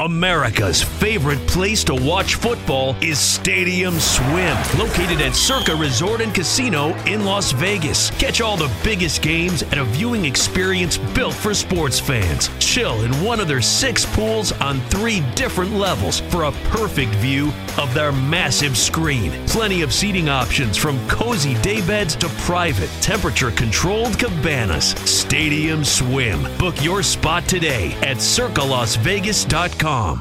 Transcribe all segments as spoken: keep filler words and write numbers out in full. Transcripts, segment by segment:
America's favorite place to watch football is Stadium Swim, located at Circa Resort and Casino in Las Vegas. Catch all the biggest games at a viewing experience built for sports fans. Chill in one of their six pools on three different levels for a perfect view of their massive screen. Plenty of seating options from cozy daybeds to private, temperature-controlled cabanas. Stadium Swim. Book your spot today at circa las vegas dot com.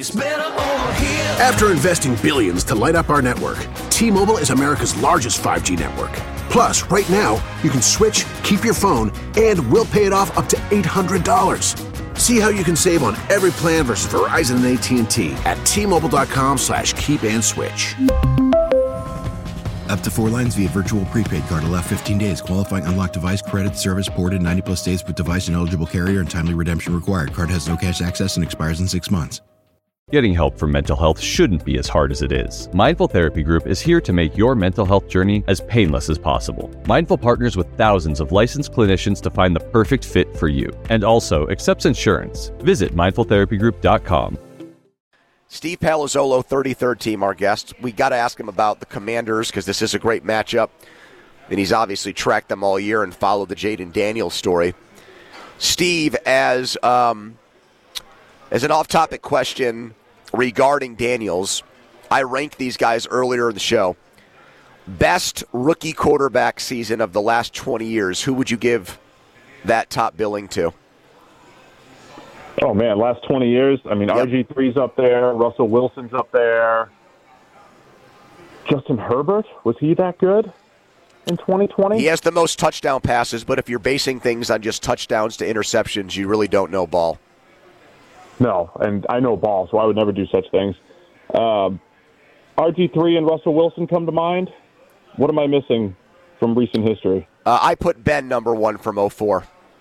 After investing billions to light up our network, T-Mobile is America's largest five G network. Plus, right now, you can switch, keep your phone, and we'll pay it off up to eight hundred dollars. See how you can save on every plan versus Verizon and A T and T at T-Mobile.com slash keep and switch. Up to four lines via virtual prepaid card. Allow fifteen days. Qualifying unlocked device credit service ported ninety plus days with device and eligible carrier and timely redemption required. Card has no cash access and expires in six months. Getting help for mental health shouldn't be as hard as it is. Mindful Therapy Group is here to make your mental health journey as painless as possible. Mindful partners with thousands of licensed clinicians to find the perfect fit for you, and also accepts insurance. Visit mindful therapy group dot com. Steve Palazzolo, thirty-third team, our guest. We got to ask him about the Commanders because this is a great matchup. And he's obviously tracked them all year and followed the Jaden Daniels story. Steve, as um, as an off-topic question regarding Daniels, I ranked these guys earlier in the show. Best rookie quarterback season of the last twenty years. Who would you give that top billing to? Oh, man, last twenty years. I mean, yep. R G three's up there. Russell Wilson's up there. Justin Herbert, was he that good in twenty twenty? He has the most touchdown passes, but if you're basing things on just touchdowns to interceptions, you really don't know ball. No, and I know ball, so I would never do such things. Um, R G three and Russell Wilson come to mind. What am I missing from recent history? Uh, I put Ben number one from oh four.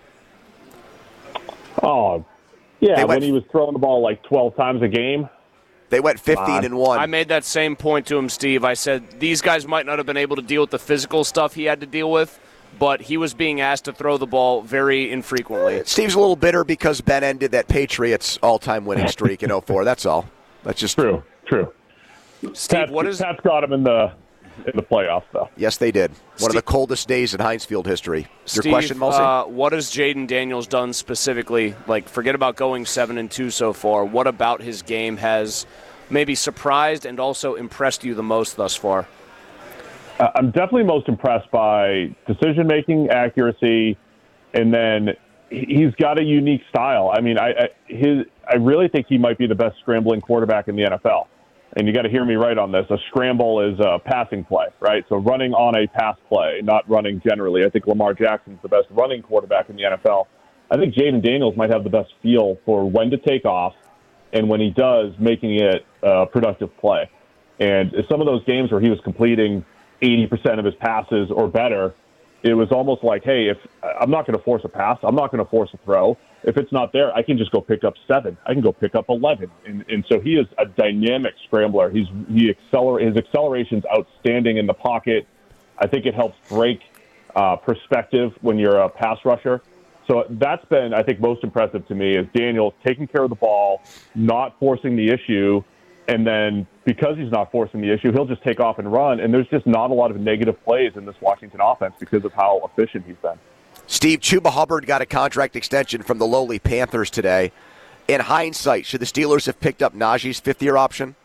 Oh, yeah, went, when he was throwing the ball like twelve times a game. They went fifteen and one. I made that same point to him, Steve. I said these guys might not have been able to deal with the physical stuff he had to deal with, but he was being asked to throw the ball very infrequently. Steve's a little bitter because Ben ended that Patriots all-time winning streak in oh four. That's all. That's just true. True. Steve, Pat's, what is Pat's got him in the in the playoffs, though. Yes, they did. One Steve, of the coldest days in Heinz Field history. Your Steve, question, Mulsey? Uh, what has Jaden Daniels done specifically? Like, forget about going seven and two so far. What about his game has maybe surprised and also impressed you the most thus far? Uh, I'm definitely most impressed by decision-making, accuracy, and then he's got a unique style. I mean, I, I his I really think he might be the best scrambling quarterback in the N F L. And you got to hear me right on this. A scramble is a passing play, right? So running on a pass play, not running generally. I think Lamar Jackson's the best running quarterback in the N F L. I think Jaden Daniels might have the best feel for when to take off and when he does, making it a productive play. And some of those games where he was completing eighty percent of his passes or better, it was almost like, hey, if I'm not going to force a pass, I'm not going to force a throw. If it's not there, I can just go pick up seven. I can go pick up eleven. And, and so he is a dynamic scrambler. He's he acceler- His acceleration's outstanding in the pocket. I think it helps break uh, perspective when you're a pass rusher. So that's been, I think, most impressive to me is Daniels taking care of the ball, not forcing the issue, and then because he's not forcing the issue, he'll just take off and run. And there's just not a lot of negative plays in this Washington offense because of how efficient he's been. Steve, Chuba Hubbard got a contract extension from the lowly Panthers today. In hindsight, should the Steelers have picked up Najee's fifth-year option?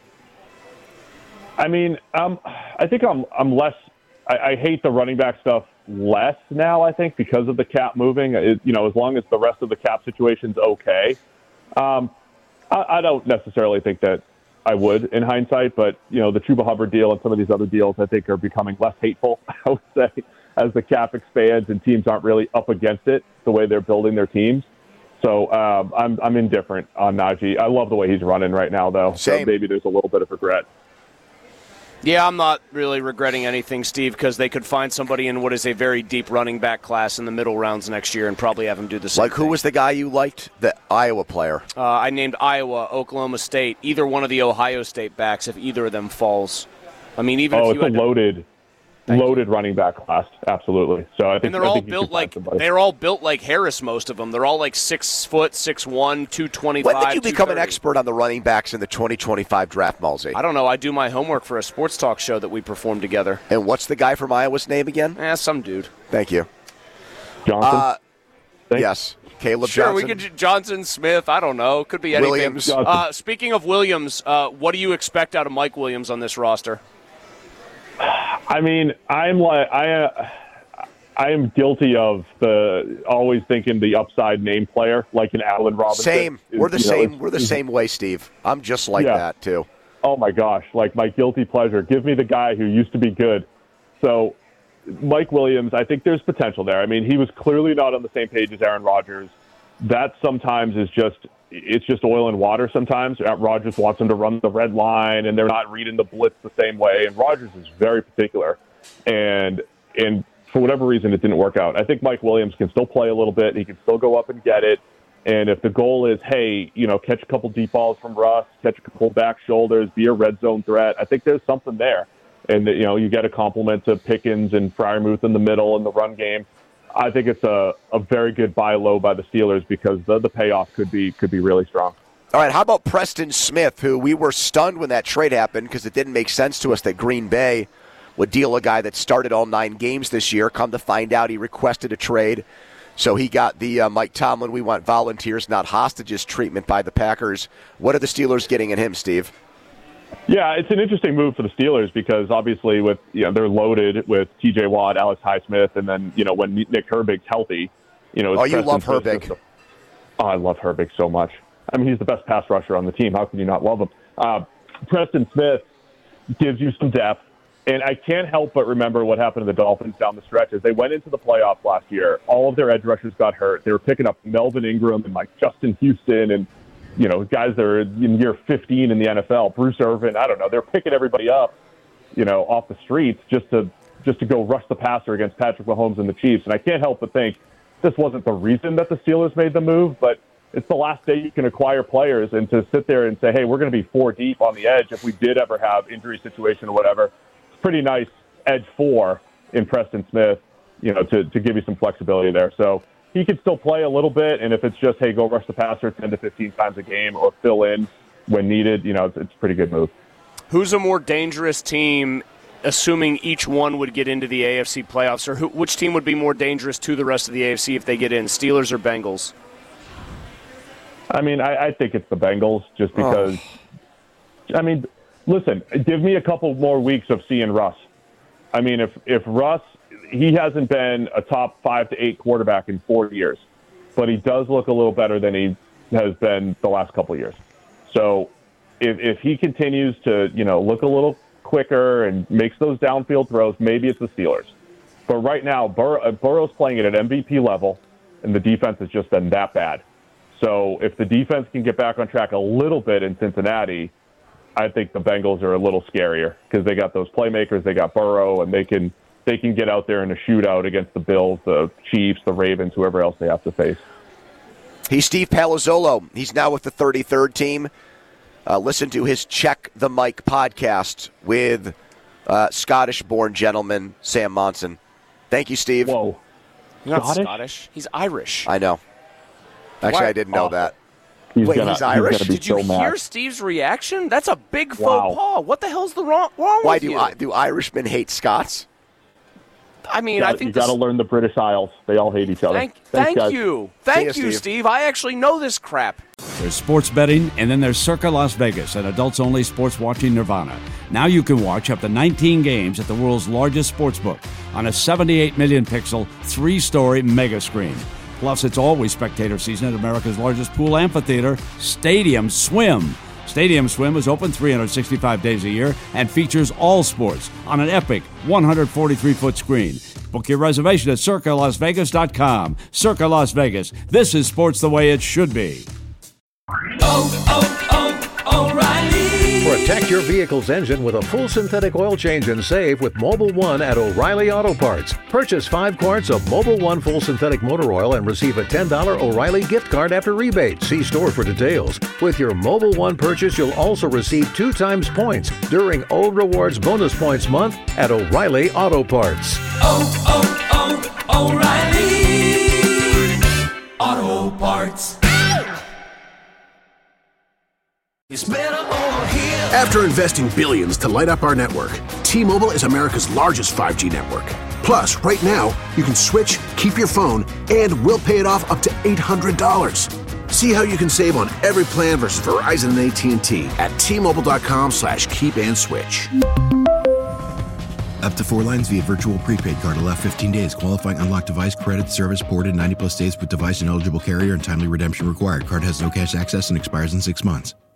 I mean, um, I think I'm I'm less I, – I hate the running back stuff less now, I think, because of the cap moving. It, you know, as long as the rest of the cap situation's okay. Um, I, I don't necessarily think that I would in hindsight, but, you know, the Chuba Hubbard deal and some of these other deals I think are becoming less hateful, I would say, as the cap expands and teams aren't really up against it the way they're building their teams. So um, I'm I'm indifferent on Najee. I love the way he's running right now, though. Same. So maybe there's a little bit of regret. Yeah, I'm not really regretting anything, Steve, because they could find somebody in what is a very deep running back class in the middle rounds next year and probably have him do the same Like who thing. was the guy you liked? The Iowa player. Uh, I named Iowa, Oklahoma State, either one of the Ohio State backs if either of them falls. I mean, even oh, if you it's a had to, loaded – loaded running back class, absolutely. So I think and they're I all think built like they're all built like Harris. Most of them, they're all like six foot, six one, two twenty five. When did you become an expert on the running backs in the twenty twenty-five draft, Malsey? I don't know. I do my homework for a sports talk show that we perform together. And what's the guy from Iowa's name again? Eh, some dude. Thank you, Johnson. Uh, yes, Caleb sure, Johnson. we could Johnson, Smith. I don't know. Could be anything. Williams. Uh, speaking of Williams, uh, what do you expect out of Mike Williams on this roster? I mean, I'm like I, uh, I am guilty of the always thinking the upside name player, like an Allen Robinson. Same. Is, We're the you know, same. it's- We're the same way, Steve. I'm just like Yeah. that too. Oh my gosh, like my guilty pleasure. Give me the guy who used to be good. So, Mike Williams, I think there's potential there. I mean, he was clearly not on the same page as Aaron Rodgers. That sometimes is just it's just oil and water sometimes. Rodgers wants them to run the red line, and they're not reading the blitz the same way. And Rodgers is very particular. And and for whatever reason, it didn't work out. I think Mike Williams can still play a little bit. He can still go up and get it. And if the goal is, hey, you know, catch a couple deep balls from Russ, catch a couple back shoulders, be a red zone threat, I think there's something there. And, you know, you get a compliment to Pickens and Freiermuth in the middle in the run game. I think it's a, a very good buy low by the Steelers because the, the payoff could be could be really strong. All right, how about Preston Smith, who we were stunned when that trade happened because it didn't make sense to us that Green Bay would deal a guy that started all nine games this year. Come to find out, he requested a trade. So he got the uh, Mike Tomlin, we want volunteers, not hostages treatment by the Packers. What are the Steelers getting in him, Steve? Yeah, it's an interesting move for the Steelers because obviously with you know they're loaded with T J Watt, Alex Highsmith, and then you know when Nick Herbig's healthy, you know. Oh, you Preston love Smith Herbig. a, oh, I love Herbig so much. I mean, he's the best pass rusher on the team. How can you not love him? Uh, Preston Smith gives you some depth, and I can't help but remember what happened to the Dolphins down the stretch as they went into the playoffs last year. All of their edge rushers got hurt. They were picking up Melvin Ingram and like Justin Houston and. You know, guys that are in year fifteen in the N F L, Bruce Irvin, I don't know, they're picking everybody up, you know, off the streets just to just to go rush the passer against Patrick Mahomes and the Chiefs. And I can't help but think this wasn't the reason that the Steelers made the move, but it's the last day you can acquire players, and to sit there and say, hey, we're going to be four deep on the edge if we did ever have injury situation or whatever, it's pretty nice edge four in Preston Smith, you know, to, to give you some flexibility there. So he could still play a little bit, and if it's just, hey, go rush the passer ten to fifteen times a game or fill in when needed, you know, it's, it's a pretty good move. Who's a more dangerous team, assuming each one would get into the A F C playoffs, or who, which team would be more dangerous to the rest of the A F C if they get in, Steelers or Bengals? I mean, I, I think it's the Bengals just because, oh. I mean, listen, give me a couple more weeks of seeing Russ. I mean, if, if Russ, he hasn't been a top five to eight quarterback in four years, but he does look a little better than he has been the last couple of years. So if, if he continues to, you know, look a little quicker and makes those downfield throws, maybe it's the Steelers. But right now, Bur- Burrow's playing at an M V P level, and the defense has just been that bad. So if the defense can get back on track a little bit in Cincinnati, I think the Bengals are a little scarier because they got those playmakers, they got Burrow, and they can they can get out there in a shootout against the Bills, the Chiefs, the Ravens, whoever else they have to face. He's Steve Palazzolo. He's now with the thirty-third team. Uh, listen to his Check the Mic podcast with uh, Scottish-born gentleman Sam Monson. Thank you, Steve. Whoa. He's not Scottish? Scottish. He's Irish. I know. Actually, Why? I didn't know Oh. that. He's Wait, gonna, he's Irish? He's gonna be Did you so hear mad. Steve's reaction? That's a big faux Wow. pas. What the hell's the wrong, wrong Why with do you? I, do Irishmen hate Scots? I mean, You I gotta- think you got to this- learn the British Isles. They all hate each other. Thank, Thanks, thank guys. you. Thank See ya, you, Steve. Steve. I actually know this crap. There's sports betting, and then there's Circa Las Vegas, an adults-only sports watching nirvana. Now you can watch up to nineteen games at the world's largest sportsbook on a seventy-eight million pixel, three-story mega screen. Plus, it's always spectator season at America's largest pool amphitheater, Stadium Swim. Stadium Swim is open three hundred sixty-five days a year and features all sports on an epic one hundred forty-three foot screen. Book your reservation at circa las vegas dot com. Circa Las Vegas. This is sports the way it should be. Oh, oh, oh, O'Reilly. For a Protect your vehicle's engine with a full synthetic oil change and save with Mobil one at O'Reilly Auto Parts. Purchase five quarts of Mobil one full synthetic motor oil and receive a ten dollars O'Reilly gift card after rebate. See store for details. With your Mobil one purchase, you'll also receive two times points during O Rewards Bonus Points Month at O'Reilly Auto Parts. Oh, oh, oh, O'Reilly Auto Parts. It's better over here. After investing billions to light up our network, T-Mobile is America's largest five G network. Plus, right now, you can switch, keep your phone, and we'll pay it off up to eight hundred dollars. See how you can save on every plan versus Verizon and A T and T at T-Mobile.com slash keep and switch. Up to four lines via virtual prepaid card. Allow fifteen days. Qualifying unlocked device credit service ported ninety plus days with device and eligible carrier and timely redemption required. Card has no cash access and expires in six months.